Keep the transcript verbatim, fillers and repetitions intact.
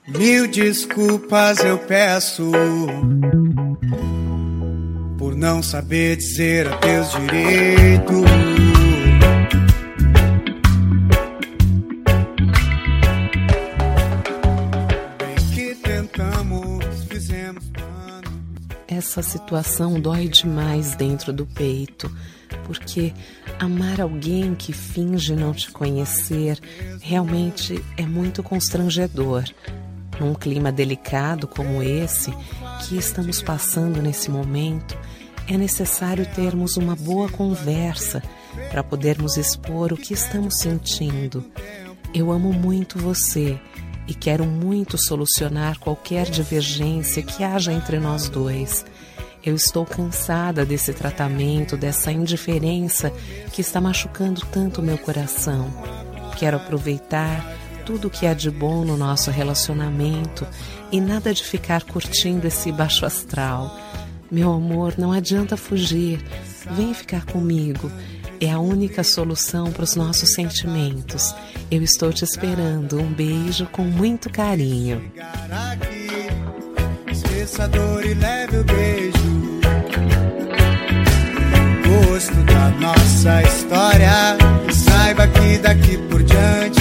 Mil desculpas eu peço por não saber dizer adeus direito. Bem que tentamos, fizemos planos. Essa situação dói demais dentro do peito, porque amar alguém que finge não te conhecer realmente é muito constrangedor. Num clima delicado como esse que estamos passando nesse momento, é necessário termos uma boa conversa para podermos expor o que estamos sentindo. Eu amo muito você e quero muito solucionar qualquer divergência que haja entre nós dois. Eu estou cansada desse tratamento, dessa indiferença que está machucando tanto o meu coração. Quero aproveitar tudo o que há de bom no nosso relacionamento e nada de ficar curtindo esse baixo astral. Meu amor, não adianta fugir. Vem ficar comigo. É a única solução para os nossos sentimentos. Eu estou te esperando. Um beijo com muito carinho. Esqueça a dor e leve o beijo. Gosto da nossa história. E saiba que daqui por diante